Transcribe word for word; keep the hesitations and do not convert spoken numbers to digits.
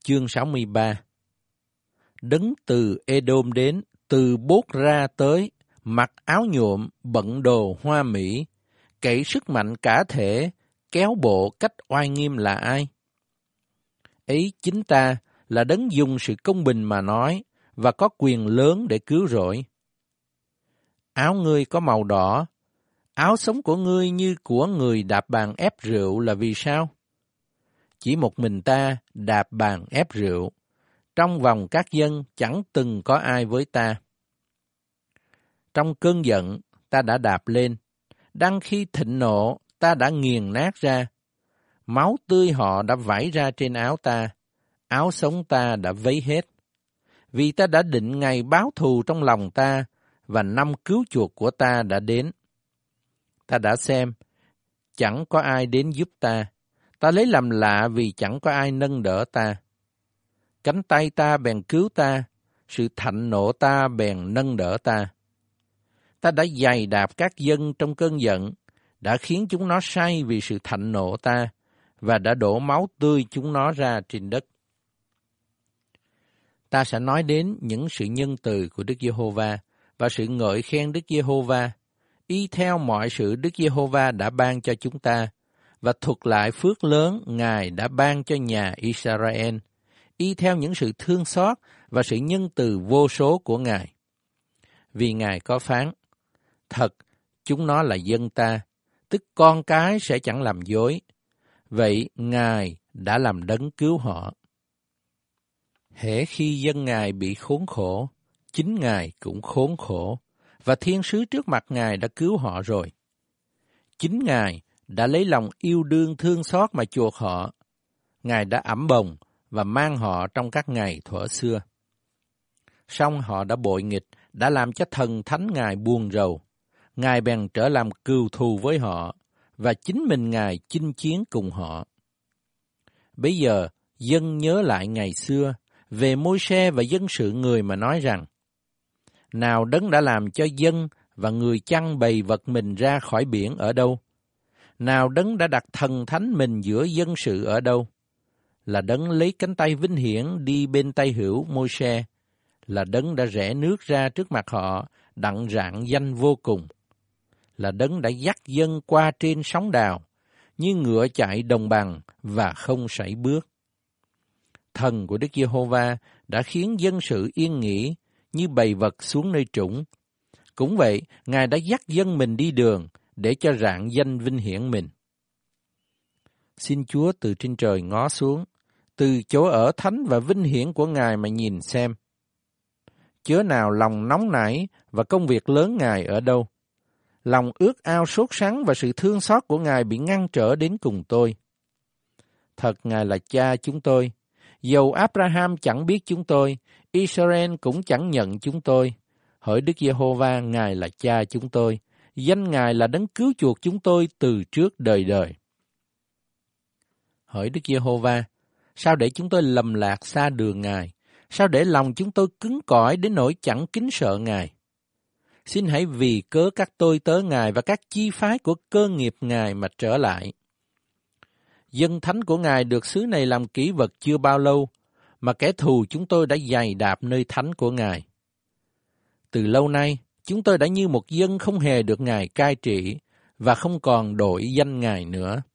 Chương sáu mươi ba. Đấng từ Edom đến, từ Bốt ra tới, mặc áo nhuộm, bận đồ hoa mỹ, cậy sức mạnh cả thể, kéo bộ cách oai nghiêm là ai? Ấy chính ta là đấng dùng sự công bình mà nói, và có quyền lớn để cứu rỗi. Áo ngươi có màu đỏ, áo sống của ngươi như của người đạp bàn ép rượu là vì sao? Chỉ một mình ta đạp bàn ép rượu, trong vòng các dân chẳng từng có ai với ta. Trong cơn giận ta đã đạp lên, đang khi thịnh nộ ta đã nghiền nát ra. Máu tươi họ đã vảy ra trên áo ta, áo sống ta đã vấy hết. Vì ta đã định ngày báo thù trong lòng ta, và năm cứu chuộc của ta đã đến. Ta đã xem, chẳng có ai đến giúp ta. Ta lấy làm lạ vì chẳng có ai nâng đỡ ta. Cánh tay ta bèn cứu ta, sự thạnh nộ ta bèn nâng đỡ ta. Ta đã giày đạp các dân trong cơn giận, đã khiến chúng nó say vì sự thạnh nộ ta, và đã đổ máu tươi chúng nó ra trên đất. Ta sẽ nói đến những sự nhân từ của Đức Giê-hô-va và sự ngợi khen Đức Giê-hô-va, y theo mọi sự Đức Giê-hô-va đã ban cho chúng ta, và thuật lại phước lớn Ngài đã ban cho nhà Israel, y theo những sự thương xót và sự nhân từ vô số của Ngài. Vì Ngài có phán, thật, chúng nó là dân ta, tức con cái sẽ chẳng làm dối. Vậy Ngài đã làm đấng cứu họ. Hễ khi dân Ngài bị khốn khổ, chính Ngài cũng khốn khổ, và thiên sứ trước mặt Ngài đã cứu họ rồi. Chính Ngài đã lấy lòng yêu đương thương xót mà chuộc họ. Ngài đã ẵm bồng và mang họ trong các ngày thuở xưa. Song họ đã bội nghịch, đã làm cho thần thánh Ngài buồn rầu. Ngài bèn trở làm cừu thù với họ, và chính mình Ngài chinh chiến cùng họ. Bây giờ, dân nhớ lại ngày xưa, về Môi-se và dân sự người mà nói rằng, nào đấng đã làm cho dân và người chăn bầy vật mình ra khỏi biển ở đâu? Nào đấng đã đặt thần thánh mình giữa dân sự ở đâu? Là đấng lấy cánh tay vinh hiển đi bên tay hữu Môi-se, là đấng đã rẽ nước ra trước mặt họ, đặng rạng danh vô cùng. Là đấng đã dắt dân qua trên sóng đào, như ngựa chạy đồng bằng và không sảy bước. Thần của Đức Giê-hô-va đã khiến dân sự yên nghỉ, như bầy vật xuống nơi trũng. Cũng vậy, Ngài đã dắt dân mình đi đường, để cho rạng danh vinh hiển mình. Xin Chúa từ trên trời ngó xuống, từ chỗ ở thánh và vinh hiển của Ngài mà nhìn xem. Chớ nào lòng nóng nảy và công việc lớn Ngài ở đâu. Lòng ước ao sốt sắng và sự thương xót của Ngài bị ngăn trở đến cùng tôi. Thật Ngài là cha chúng tôi. Dầu Abraham chẳng biết chúng tôi, Israel cũng chẳng nhận chúng tôi. Hỡi Đức Giê-hô-va, Ngài là cha chúng tôi. Danh Ngài là đấng cứu chuộc chúng tôi từ trước đời đời. Hỡi Đức Giê-hô-va, sao để chúng tôi lầm lạc xa đường Ngài? Sao để lòng chúng tôi cứng cỏi đến nỗi chẳng kính sợ Ngài? Xin hãy vì cớ các tôi tớ Ngài và các chi phái của cơ nghiệp Ngài mà trở lại. Dân thánh của Ngài được xứ này làm kỷ vật chưa bao lâu, mà kẻ thù chúng tôi đã giày đạp nơi thánh của Ngài. Từ lâu nay, chúng tôi đã như một dân không hề được Ngài cai trị, và không còn đổi danh Ngài nữa.